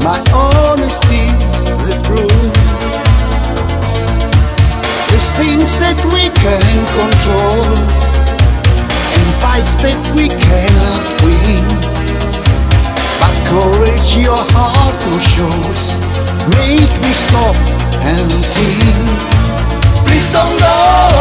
my honesty's the truth. There's things that we can control and fights that we cannot win, but courage your heart will shows. Make me stop and think. Please don't go.